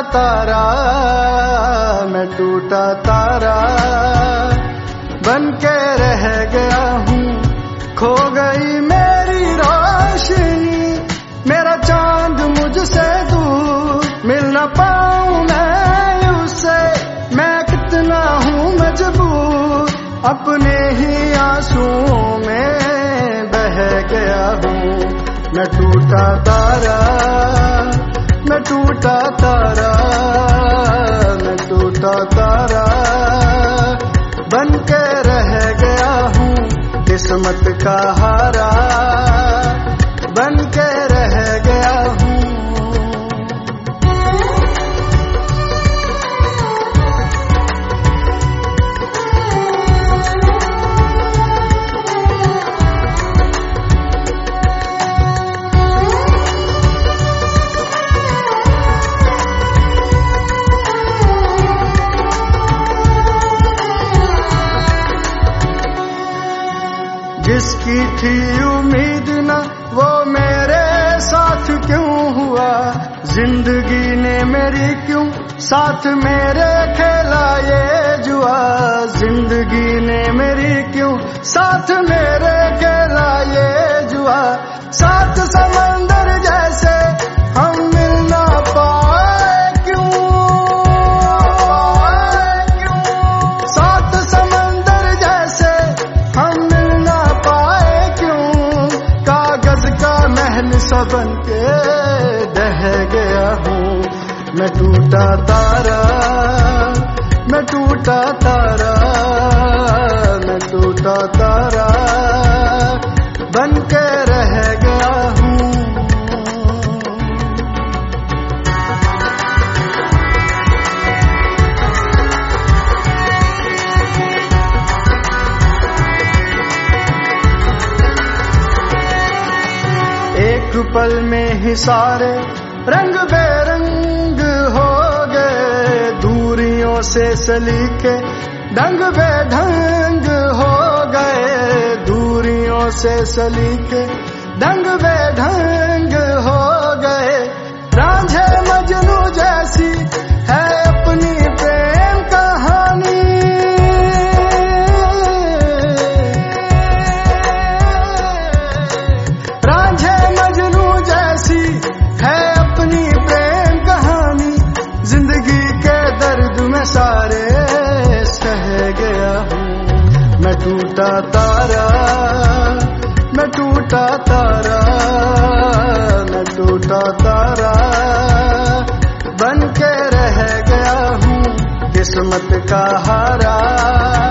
तारा, मैं टूटा तारा बन के रह गया हूँ। खो गई मेरी रोशनी, मेरा चांद मुझसे दूर, मिल न पाऊं मैं उससे, मैं कितना हूँ मजबूर। अपने ही आंसुओं में बह गया हूँ। मैं टूटा तारा, मैं टूटा तारा, मैं टूटा तारा बन के रह गया हूँ। किस्मत का हारा बन के रह गया हूँ। जिसकी थी उम्मीद न वो मेरे साथ क्यों हुआ, जिंदगी ने मेरी क्यों साथ मेरे खेला ये जुआ। जिंदगी ने मेरी क्यों साथ मेरे खेला ये जुआ। साथ समंदर जैसे हम मिल ना पाए क्यों, साथ समंदर जैसे हम मिल ना पाए क्यों। कागज का महल सा बन के ढह गया हूँ। मैं टूटा तारा, मैं टूटा तारा, मैं टूटा तारा बन के रह गया हूँ। एक पल में ही सारे रंग बेरंग हो गए, दूरियों से सलीके ढंग बेढंग हो गए। दूरियों से सलीके ढंग बेढंग हो गए। रांझे मजनू जैसी है अपनी प्रेम कहानी, रांझे मजनू जैसी है अपनी प्रेम कहानी। जिंदगी के दर्द में सारे सह गया हूँ। मैं टूटा तारा, मैं टूटा तारा, मैं टूटा तारा बन के रह गया हूँ। किस्मत का हारा